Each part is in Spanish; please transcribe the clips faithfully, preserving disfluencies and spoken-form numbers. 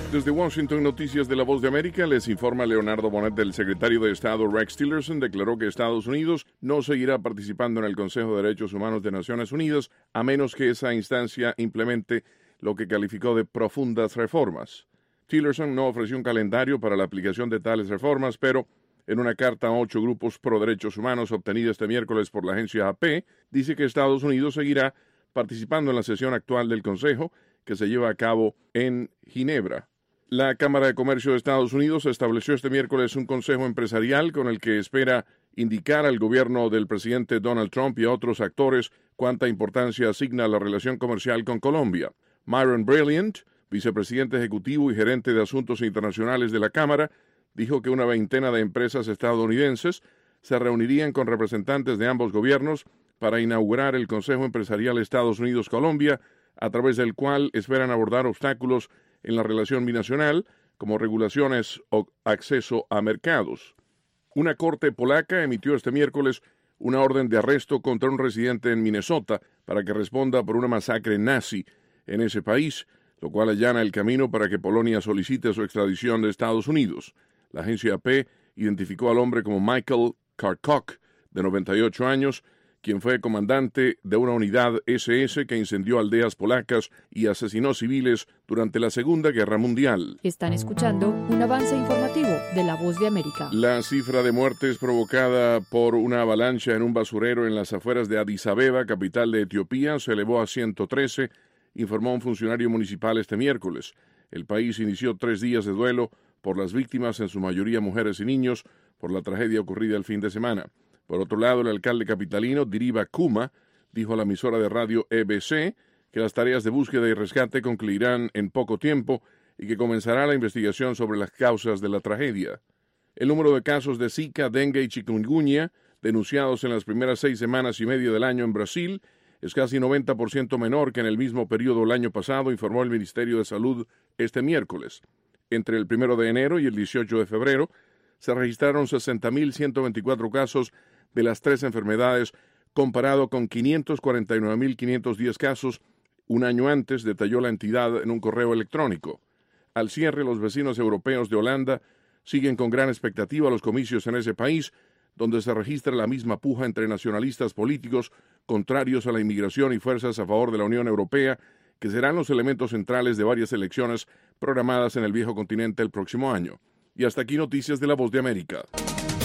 Desde Washington, Noticias de la Voz de América, les informa Leonardo Bonet. El secretario de Estado Rex Tillerson declaró que Estados Unidos no seguirá participando en el Consejo de Derechos Humanos de Naciones Unidas a menos que esa instancia implemente lo que calificó de profundas reformas. Tillerson no ofreció un calendario para la aplicación de tales reformas, pero en una carta a ocho grupos pro derechos humanos obtenida este miércoles por la agencia A P, dice que Estados Unidos seguirá participando en la sesión actual del Consejo, que se lleva a cabo en Ginebra. La Cámara de Comercio de Estados Unidos estableció este miércoles un consejo empresarial con el que espera indicar al gobierno del presidente Donald Trump y a otros actores cuánta importancia asigna a la relación comercial con Colombia. Myron Brilliant, vicepresidente ejecutivo y gerente de asuntos internacionales de la Cámara, dijo que una veintena de empresas estadounidenses se reunirían con representantes de ambos gobiernos para inaugurar el Consejo Empresarial Estados Unidos-Colombia, a través del cual esperan abordar obstáculos en la relación binacional, como regulaciones o acceso a mercados. Una corte polaca emitió este miércoles una orden de arresto contra un residente en Minnesota para que responda por una masacre nazi en ese país, lo cual allana el camino para que Polonia solicite su extradición de Estados Unidos. La agencia A P identificó al hombre como Michael Karkok, de noventa y ocho años, quien fue comandante de una unidad ese ese que incendió aldeas polacas y asesinó civiles durante la Segunda Guerra Mundial. Están escuchando un avance informativo de La Voz de América. La cifra de muertes provocada por una avalancha en un basurero en las afueras de Addis Abeba, capital de Etiopía, se elevó a ciento trece, informó un funcionario municipal este miércoles. El país inició tres días de duelo por las víctimas, en su mayoría mujeres y niños, por la tragedia ocurrida el fin de semana. Por otro lado, el alcalde capitalino, Diriba Kuma, dijo a la emisora de radio E B C que las tareas de búsqueda y rescate concluirán en poco tiempo y que comenzará la investigación sobre las causas de la tragedia. El número de casos de Zika, dengue y chikungunya denunciados en las primeras seis semanas y media del año en Brasil es casi noventa por ciento menor que en el mismo periodo del año pasado, informó el Ministerio de Salud este miércoles. Entre el primero de enero y el dieciocho de febrero se registraron sesenta mil ciento veinticuatro casos de las tres enfermedades, comparado con quinientos cuarenta y nueve mil quinientos diez casos un año antes, detalló la entidad en un correo electrónico. Al cierre, los vecinos europeos de Holanda siguen con gran expectativa los comicios en ese país, donde se registra la misma puja entre nacionalistas políticos contrarios a la inmigración y fuerzas a favor de la Unión Europea, que serán los elementos centrales de varias elecciones programadas en el viejo continente el próximo año. Y hasta aquí Noticias de la Voz de América.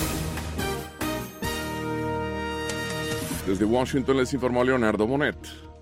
Desde Washington les informó Leonardo Bonet.